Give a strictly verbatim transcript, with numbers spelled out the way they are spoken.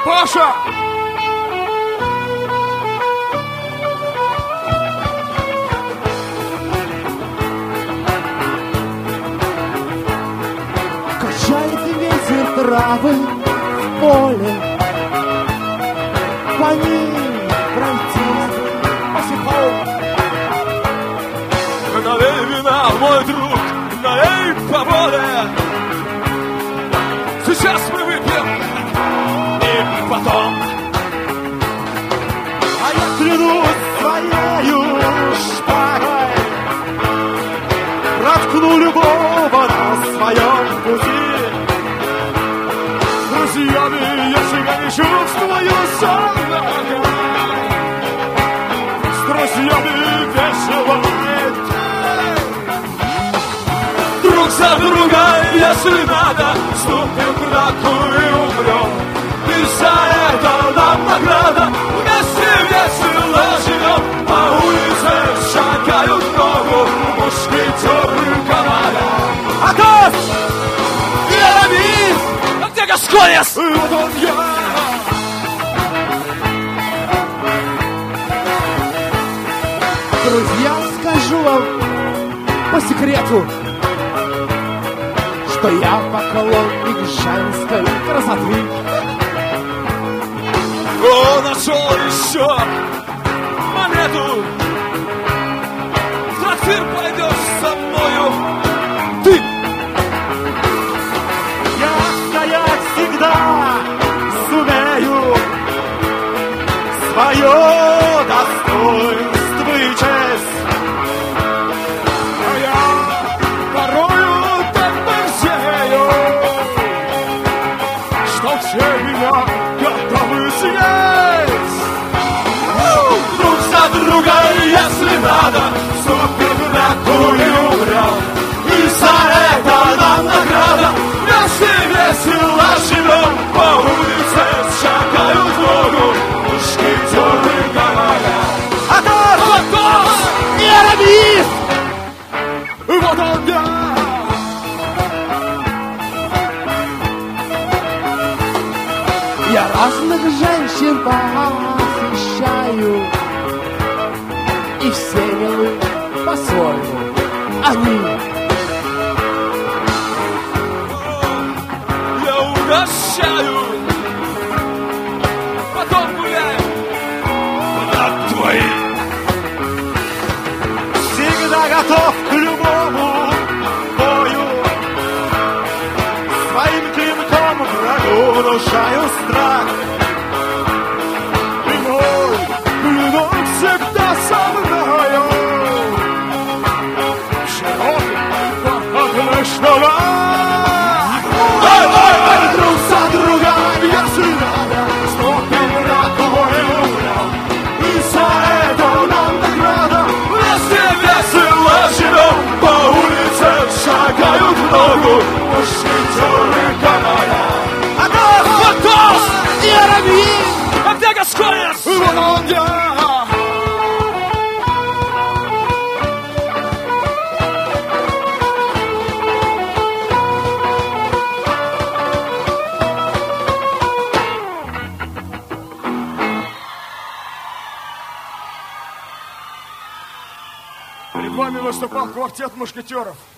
Паша! Качает ветер травы в поле, по ним пройтись босиком. Налей вина, мой друг, налей поболее. Сейчас мы выпьем, и потом. А я клянусь своею шпагой, проткну любого на своем пути. С друзьями я себя не чувствую самого. С друзьями весело. Друг за друга, если надо, вступим в драку и умрем. И за это нам награда, вместе весело живем. По улице шагают ногу мушкетеры Камаля. Атос! Иеромит! А где Гасконец? Вот он я! Друзья, скажу вам по секрету, что я поклонник женской красоты. О, нашел еще монету. В трактир пойдешь со мною ты. Я стоять всегда сумею, свое достоинство и честь. А я порою так борзею, что все меня готовы съесть. Друг за друга, если надо, вступим в драку и умрем. И за это нам награда, вместе весело живем. По улице шагают в ногу мушкетеры Камаля. Атос! Атос! Иеромит! Вот он я! Я разных женщин похищаю, и все милы по-своему они. Я угощаю, потом гуляем над твоим. Всегда готов к любому бою, своим клинком врагу внушаю страх. И мой клинок всегда со мною, широкий, походный шнурок. Ой, ой, ой, друг за друга, если надо, вступим в драку и умрем. И за это нам награда, вместе весело живем. По улице шагают в ногу мушкетеры Камаля. Атос! Атос! Иеромит! А где Гасконец? Вот он я! Перед вами выступал квартет мушкетеров.